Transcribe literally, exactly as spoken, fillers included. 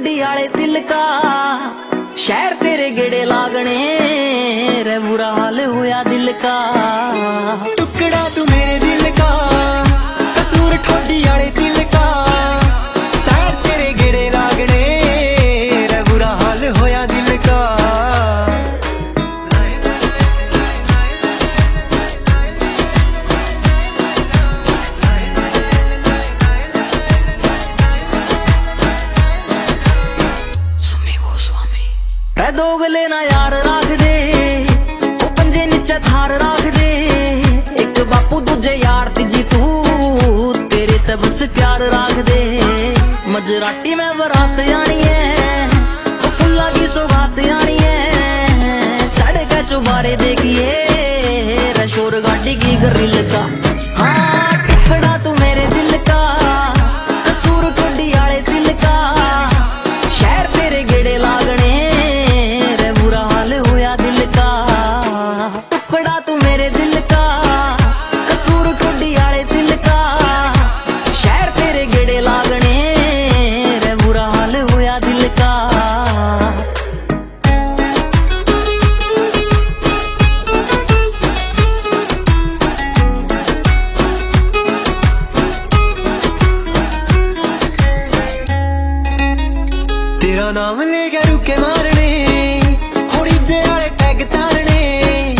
ठोडी आले दिल का शहर तेरे गेड़े लागने रे बुरा हाल हुआ दिल का। टुकड़ा तू मेरे दिल का कसूर ठोडी आले दिल का शहर तेरे गेड़े लागने रे बुरा हाल होया दिल का। दोगले ना यार राख दे ओ पंजे नीचे थार राख दे एक बापू दूजे यार तीजी तू तेरे ते बस प्यार राख दे। मजराटी में बरात आनी है ओ फुल्ला की सौगात आनी है चढ़ के चुबारे देखिए रशोर गाड़ी की ग्रिल का। हाँ टुकड़ा तू मेरे दिल का कसूर ठोडी आले दिल का शहर तेरे गेड़े लागने टुकड़ा तू मेरे दिल का कसूर ठोडी आले दिल का शहर तेरे गेड़े लागने रे बुरा हाल हुआ दिल का। तेरा नाम ले गया रुके मारने होड़ी जे आले टैग तारने